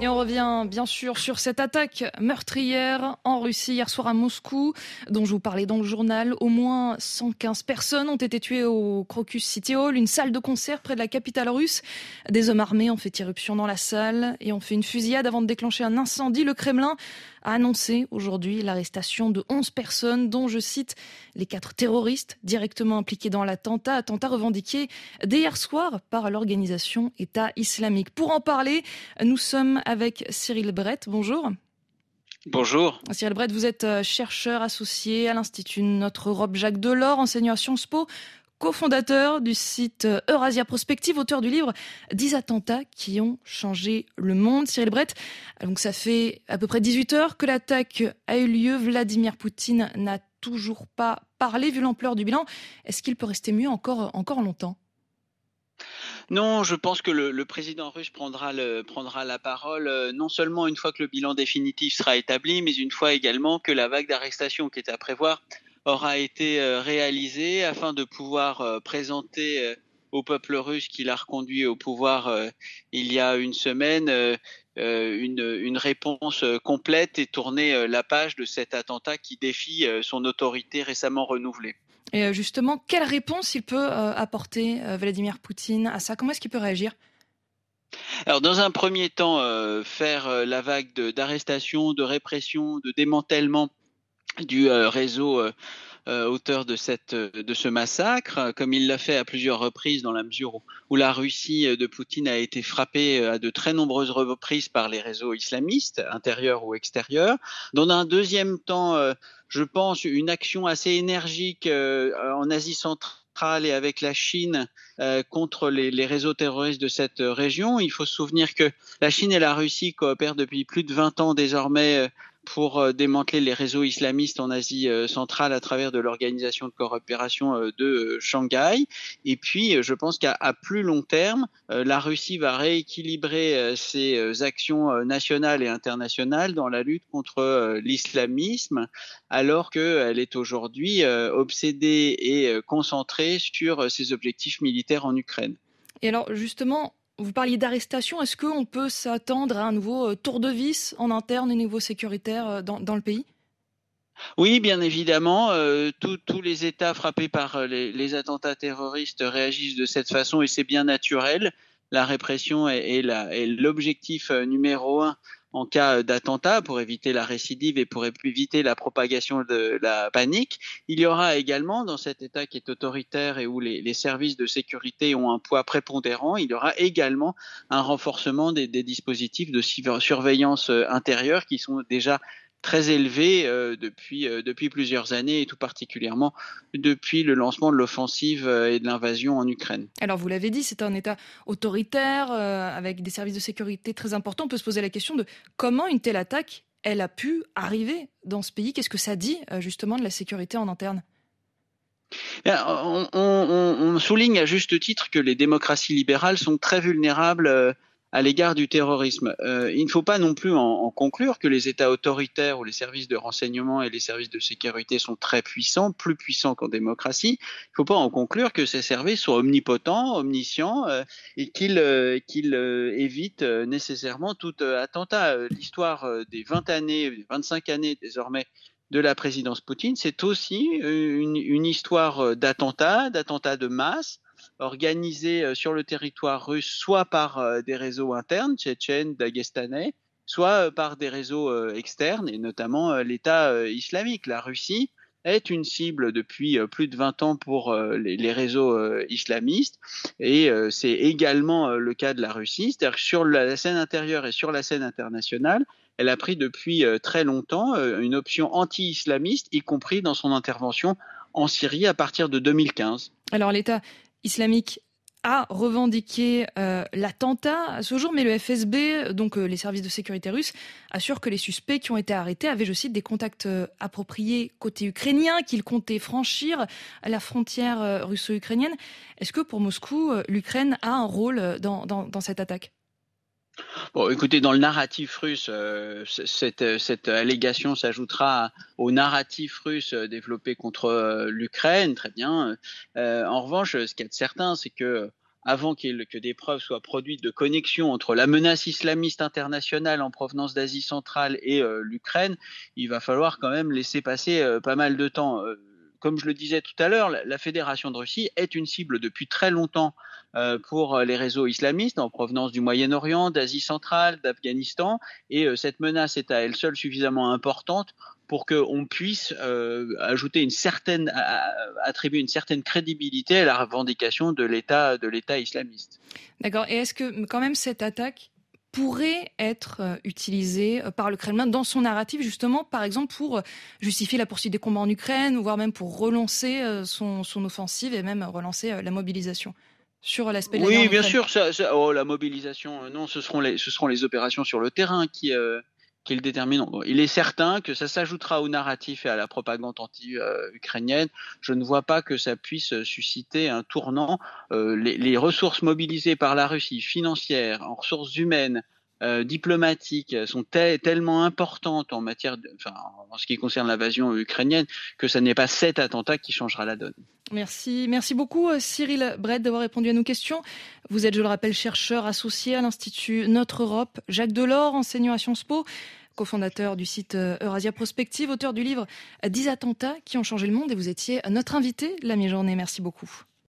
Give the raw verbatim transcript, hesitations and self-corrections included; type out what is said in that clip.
Et on revient bien sûr sur cette attaque meurtrière en Russie hier soir à Moscou, dont je vous parlais dans le journal. Au moins cent quinze personnes ont été tuées au Crocus City Hall, une salle de concert près de la capitale russe. Des hommes armés ont fait irruption dans la salle et ont fait une fusillade avant de déclencher un incendie. Le Kremlin a annoncé aujourd'hui l'arrestation de onze personnes, dont, je cite, les quatre terroristes directement impliqués dans l'attentat, attentat revendiqué dès hier soir par l'organisation État islamique. Pour en parler, nous sommes avec Cyril Brett. Bonjour. Bonjour. Cyril Brett, vous êtes chercheur associé à l'Institut Notre Europe Jacques Delors, enseignant à Sciences Po, cofondateur du site Eurasia Prospective, auteur du livre dix attentats qui ont changé le monde. Cyril Brett, donc ça fait à peu près dix-huit heures que l'attaque a eu lieu. Vladimir Poutine n'a toujours pas parlé, vu l'ampleur du bilan. Est-ce qu'il peut rester muet encore, encore longtemps ? Non, je pense que le, le président russe prendra, le, prendra la parole euh, non seulement une fois que le bilan définitif sera établi, mais une fois également que la vague d'arrestations qui est à prévoir aura été euh, réalisée afin de pouvoir euh, présenter euh, au peuple russe qui l'a reconduit au pouvoir euh, il y a une semaine euh, euh, une, une réponse euh, complète et tourner euh, la page de cet attentat qui défie euh, son autorité récemment renouvelée. Et justement, quelle réponse il peut euh, apporter euh, Vladimir Poutine à ça ? Comment est-ce qu'il peut réagir ? Alors, dans un premier temps, euh, faire euh, la vague de, d'arrestation, de répression, de démantèlement du euh, réseau euh, euh, auteur de, cette, de ce massacre, comme il l'a fait à plusieurs reprises dans la mesure où, où la Russie de Poutine a été frappée à de très nombreuses reprises par les réseaux islamistes, intérieurs ou extérieurs. Dans un deuxième temps, euh, je pense, une action assez énergique euh, en Asie centrale et avec la Chine euh, contre les, les réseaux terroristes de cette région. Il faut se souvenir que la Chine et la Russie coopèrent depuis plus de vingt ans désormais euh, pour démanteler les réseaux islamistes en Asie centrale à travers de l'organisation de coopération de Shanghai. Et puis, je pense qu'à à plus long terme, la Russie va rééquilibrer ses actions nationales et internationales dans la lutte contre l'islamisme, alors qu'elle est aujourd'hui obsédée et concentrée sur ses objectifs militaires en Ukraine. Et alors, justement, vous parliez d'arrestation. Est-ce qu'on peut s'attendre à un nouveau tour de vis en interne au niveau sécuritaire dans, dans le pays ? Oui, bien évidemment. Euh, tous les États frappés par les, les attentats terroristes réagissent de cette façon et c'est bien naturel. La répression est, est, la, est l'objectif numéro un en cas d'attentat pour éviter la récidive et pour éviter la propagation de la panique. Il y aura également, dans cet État qui est autoritaire et où les, les services de sécurité ont un poids prépondérant, il y aura également un renforcement des, des dispositifs de surveillance intérieure qui sont déjà très élevés euh, depuis, euh, depuis plusieurs années et tout particulièrement depuis le lancement de l'offensive euh, et de l'invasion en Ukraine. Alors vous l'avez dit, c'est un État autoritaire euh, avec des services de sécurité très importants. On peut se poser la question de comment une telle attaque, elle a pu arriver dans ce pays. Qu'est-ce que ça dit euh, justement de la sécurité en interne ? On, on, on souligne à juste titre que les démocraties libérales sont très vulnérables euh, à l'égard du terrorisme. Euh, il ne faut pas non plus en, en conclure que les États autoritaires ou les services de renseignement et les services de sécurité sont très puissants, plus puissants qu'en démocratie. Il ne faut pas en conclure que ces services sont omnipotents, omniscients euh, et qu'ils, euh, qu'ils euh, évitent euh, nécessairement tout euh, attentat. L'histoire euh, des vingt années, vingt-cinq années désormais de la présidence Poutine, c'est aussi une, une histoire d'attentats, d'attentats de masse, organisés sur le territoire russe, soit par des réseaux internes, tchétchènes, daguestanais, soit par des réseaux externes, et notamment l'État islamique. La Russie est une cible depuis plus de vingt ans pour les, les réseaux islamistes, et c'est également le cas de la Russie, c'est-à-dire que sur la scène intérieure et sur la scène internationale, elle a pris depuis très longtemps une option anti-islamiste, y compris dans son intervention en Syrie à partir de deux mille quinze. Alors l'État islamique a revendiqué euh, l'attentat à ce jour, mais le F S B, donc euh, les services de sécurité russes, assurent que les suspects qui ont été arrêtés avaient, je cite, des contacts euh, appropriés côté ukrainien, qu'ils comptaient franchir la frontière euh, russo-ukrainienne. Est-ce que pour Moscou, euh, l'Ukraine a un rôle dans, dans, dans cette attaque ? Bon, écoutez, dans le narratif russe, euh, cette, cette allégation s'ajoutera au narratif russe développé contre euh, l'Ukraine, très bien. Euh, en revanche, ce qu'il y a de certain, c'est que avant qu'il, que des preuves soient produites de connexion entre la menace islamiste internationale en provenance d'Asie centrale et euh, l'Ukraine, il va falloir quand même laisser passer euh, pas mal de temps. Euh, Comme je le disais tout à l'heure, la Fédération de Russie est une cible depuis très longtemps euh, pour les réseaux islamistes en provenance du Moyen-Orient, d'Asie centrale, d'Afghanistan. Et euh, cette menace est à elle seule suffisamment importante pour qu'on puisse euh, ajouter une certaine, à, attribuer une certaine crédibilité à la revendication de l'État, de l'État islamiste. D'accord. Et est-ce que quand même cette attaque pourrait être utilisé par le Kremlin dans son narratif, justement, par exemple, pour justifier la poursuite des combats en Ukraine, voire même pour relancer son, son offensive et même relancer la mobilisation sur l'aspect de la guerre en Oui, Ukraine. bien sûr. Ça, ça, oh, la mobilisation, euh, non, ce seront les, ce seront les opérations sur le terrain qui, euh, qui le détermineront. Bon, il est certain que ça s'ajoutera au narratif et à la propagande anti-ukrainienne. Je ne vois pas que ça puisse susciter un tournant. Euh, les, les ressources mobilisées par la Russie, financières, en ressources humaines, euh, diplomatiques, sont te- tellement importantes en matière, de, enfin, en ce qui concerne l'invasion ukrainienne, que ça n'est pas cet attentat qui changera la donne. Merci, merci beaucoup Cyril Brett d'avoir répondu à nos questions. Vous êtes, je le rappelle, chercheur associé à l'Institut Notre Europe. Jacques Delors, enseignant à Sciences Po, cofondateur du site Eurasia Prospective, auteur du livre dix attentats qui ont changé le monde, et vous étiez notre invité la mi-journée. Merci beaucoup.